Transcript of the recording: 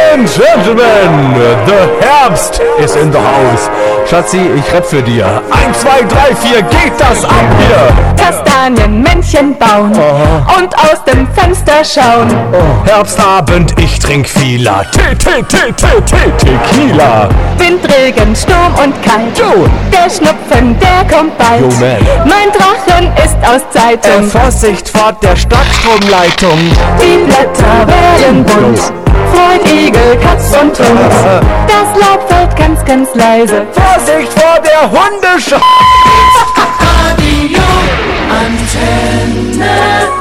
and Gentlemen, the Herbst is in the house. Schatzi, ich rapp für dir. 1, 2, 3, 4, geht das ab hier. Kastanienmännchen bauen und aus dem Fenster schauen. Herbstabend, ich trink Fila. Tequila. Windregen, Sturm und kalt. Joe. Der Schnupfen, der kommt bald. Yo, man. Mein Drachen ist aus Zeitung. Vorsicht vor der Starkstromleitung. Die Blätter werden bunt. Freud, Igel, Katz und Hund. Das Laub fällt ganz, ganz leise. Vorsicht vor der Hundescheiße. Radio Antenne.